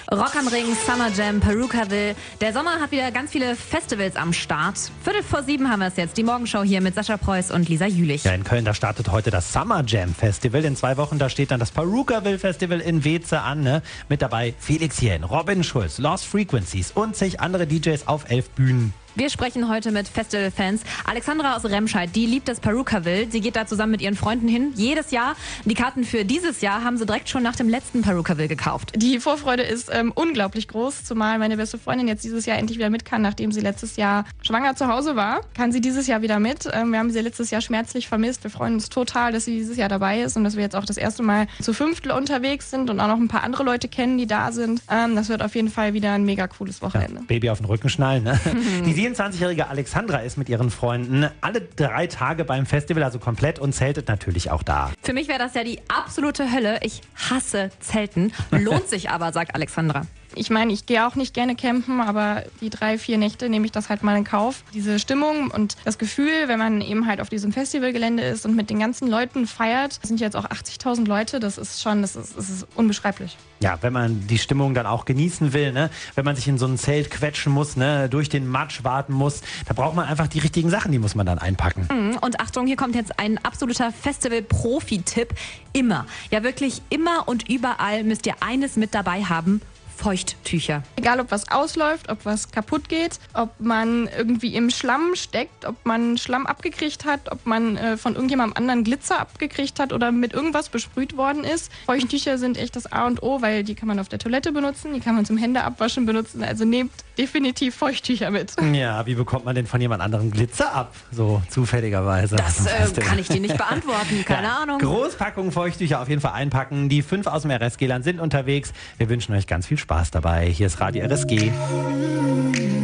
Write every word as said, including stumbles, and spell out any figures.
Rock am Ring, Summer Jam, Perukaville. Der Sommer hat wieder ganz viele Festivals am Start. Viertel vor sieben haben wir es jetzt. Die Morgenshow hier mit Sascha Preuß und Lisa Jülich. Ja, in Köln, da startet heute das Summer Jam Festival. In zwei Wochen, da steht dann das Perukaville Festival in Weeze an. Ne? Mit dabei Felix Jähn, Robin Schulz, Lost Frequencies und zig andere D Js auf elf Bühnen. Wir sprechen heute mit Festivalfans. Alexandra aus Remscheid, die liebt das Perukaville. Sie geht da zusammen mit ihren Freunden hin, jedes Jahr. Die Karten für dieses Jahr haben sie direkt schon nach dem letzten Perukaville gekauft. Die Vorfreude ist ähm, unglaublich groß, zumal meine beste Freundin jetzt dieses Jahr endlich wieder mit kann, nachdem sie letztes Jahr schwanger zu Hause war. Kann sie dieses Jahr wieder mit. Ähm, wir haben sie letztes Jahr schmerzlich vermisst. Wir freuen uns total, dass sie dieses Jahr dabei ist und dass wir jetzt auch das erste Mal zu Fünftel unterwegs sind und auch noch ein paar andere Leute kennen, die da sind. Ähm, das wird auf jeden Fall wieder ein mega cooles Wochenende. Ja, Baby auf den Rücken schnallen, ne? Die siebenundzwanzigjährige Alexandra ist mit ihren Freunden alle drei Tage beim Festival, also komplett, und zeltet natürlich auch da. Für mich wäre das ja die absolute Hölle. Ich hasse Zelten. Lohnt sich aber, sagt Alexandra. Ich meine, ich gehe auch nicht gerne campen, aber die drei, vier Nächte nehme ich das halt mal in Kauf. Diese Stimmung und das Gefühl, wenn man eben halt auf diesem Festivalgelände ist und mit den ganzen Leuten feiert, das sind jetzt auch achtzigtausend Leute, das ist schon, das ist, das ist unbeschreiblich. Ja, wenn man die Stimmung dann auch genießen will, ne? Wenn man sich in so ein Zelt quetschen muss, ne? Durch den Matsch warten muss, da braucht man einfach die richtigen Sachen, die muss man dann einpacken. Und Achtung, hier kommt jetzt ein absoluter Festival-Profi-Tipp. Immer, ja wirklich immer und überall müsst ihr eines mit dabei haben: Feuchttücher. Egal, ob was ausläuft, ob was kaputt geht, ob man irgendwie im Schlamm steckt, ob man Schlamm abgekriegt hat, ob man äh, von irgendjemandem anderen Glitzer abgekriegt hat oder mit irgendwas besprüht worden ist. Feuchttücher sind echt das A und O, weil die kann man auf der Toilette benutzen, die kann man zum Händeabwaschen benutzen. Also nehmt definitiv Feuchttücher mit. Ja, wie bekommt man denn von jemand anderem Glitzer ab? So zufälligerweise. Das äh, kann ich dir nicht beantworten, keine ja, Ahnung. Großpackung Feuchttücher auf jeden Fall einpacken. Die fünf aus dem R S G-Land sind unterwegs. Wir wünschen euch ganz viel Spaß dabei. Hier ist Radio R S G.